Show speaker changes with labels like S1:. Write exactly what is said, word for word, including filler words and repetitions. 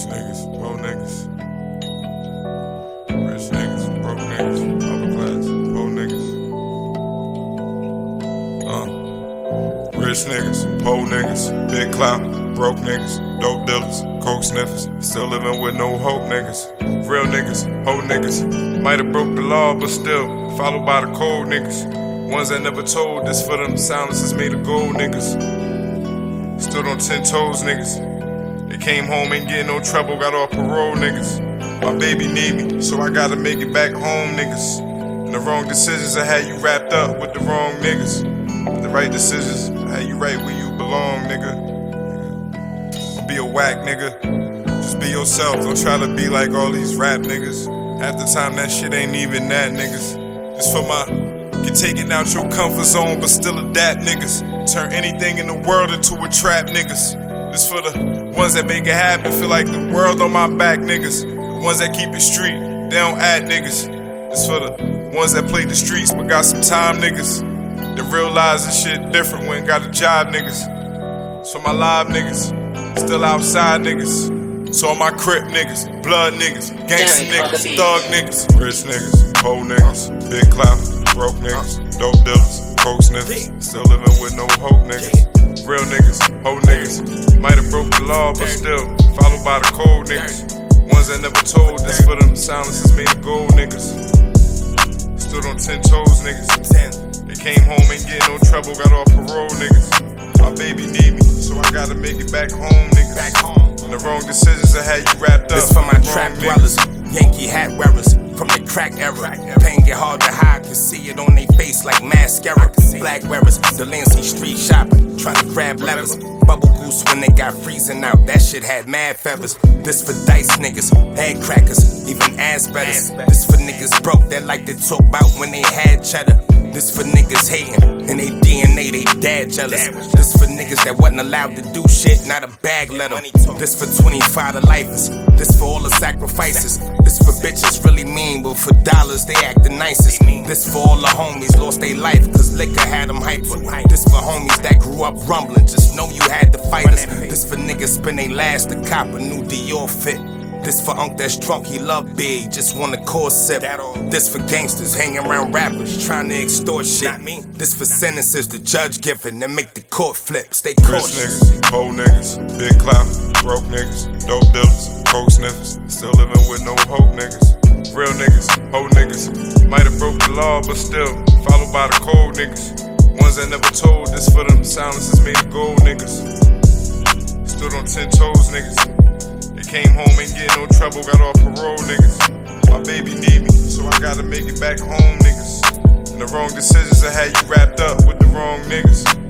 S1: Rich niggas, poor niggas. Rich niggas, broke niggas, upper class, poor niggas. Uh. Rich niggas, poor niggas, big clout, broke niggas, dope dealers, coke sniffers, still living with no hope niggas. Real niggas, hoe niggas, might've broke the law but still followed by the code niggas. Ones that never told, this for them silences made of gold niggas. Stood on ten toes niggas. They came home, ain't getting no trouble, got off parole niggas. My baby need me, so I gotta make it back home niggas. And the wrong decisions I had you wrapped up with the wrong niggas. The right decisions I had you right where you belong nigga. Don't be a whack nigga, just be yourself, don't try to be like all these rap niggas. Half the time that shit ain't even that niggas. It's for my get taken out your comfort zone but still adapt niggas. Turn anything in the world into a trap niggas. This for the ones that make it happen, feel like the world on my back niggas. The ones that keep it street, they don't add niggas. This for the ones that play the streets but got some time niggas. That realize this shit different when got a job niggas. So my live niggas, still outside niggas. So all my crip niggas, blood niggas, gangsta niggas, thug niggas. Rich niggas, poor niggas, big clout, broke niggas, dope dealers, coke sniffers, still living with no hope niggas. Real niggas, hoe niggas, might've broke the law but still followed by the code niggas. Ones that never told, this for them silences made of gold niggas. Stood on ten toes niggas. They came home, ain't getting no trouble, got off parole niggas. My baby need me, so I gotta make it back home niggas. Back home. And the wrong decisions I had you wrapped up.
S2: This for my trap dwellers, Yankee hat wearers from the crack era. Pain get hard to hide, can see it on they face like mascara. Black wearers, Delancey street shopping, trying to grab levers. Bubble goose when they got freezing out, that shit had mad feathers. This for dice niggas, head crackers, even ass betters. This for niggas broke that like to talk about when they had cheddar. This for niggas hating, and they D N A, they dad jealous. This for niggas that wasn't allowed to do shit, not a bag letter. This for twenty-five to lifers, this for all the sacrifices. This for bitches really mean, but for dollars they act the nicest. This for all the homies lost their life, cause liquor had them hyper. This for homies that grew up rumbling, just know you had to fight us. This for niggas spend they last to cop a new Dior fit. This for unk that's drunk, he love big, just want a core sip. This for gangsters hanging around rappers, trying to extort shit. This for sentences the judge giving that make the court flip. Stay cautious.
S1: Rich niggas, poor niggas, big clout, broke niggas, dope dealers, coke sniffers, still living with no hope niggas. Real niggas, hoe niggas, might've broke the law but still followed by the code niggas. Ones that never told, this for them silences made of gold niggas. Stood on ten toes niggas. Came home, ain't getting no trouble, got off parole niggas. My baby need me, so I gotta make it back home niggas. And the wrong decisions I had you wrapped up with the wrong niggas.